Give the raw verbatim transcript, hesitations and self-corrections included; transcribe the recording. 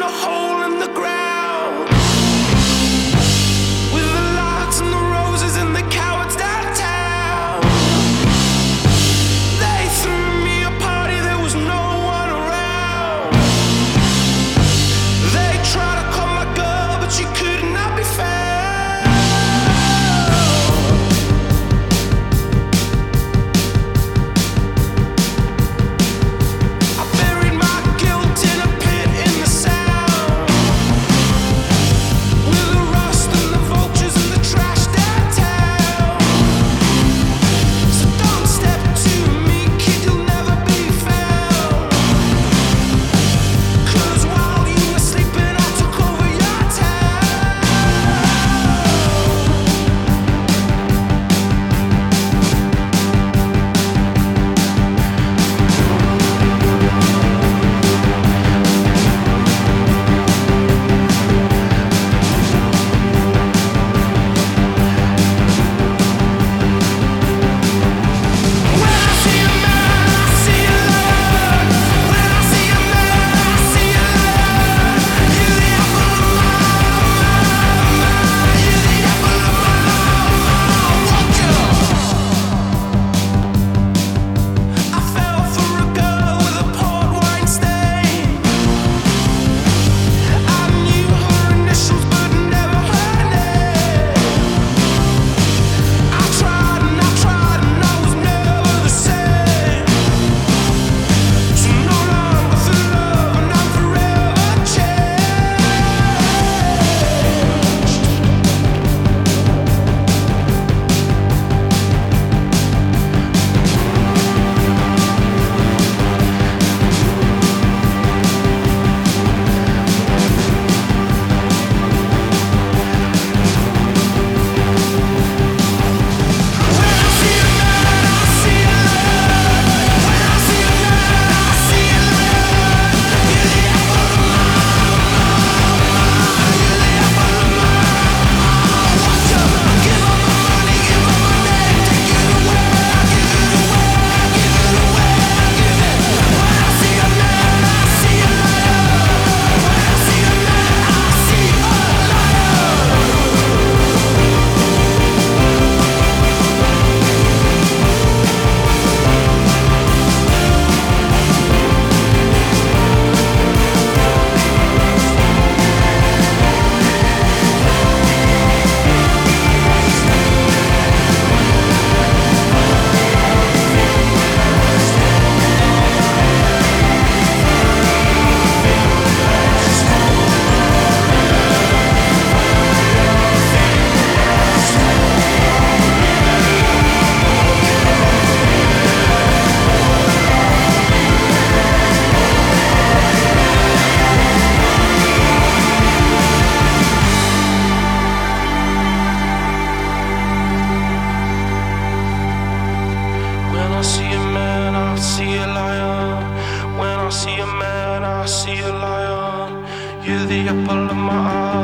a hole in the ground. With the lights and the roses and the cowards downtown. They threw me a party, there was no one around. They tried to call my girl, but she could not be found. I see a man, I see a lion. You're the apple of my eye.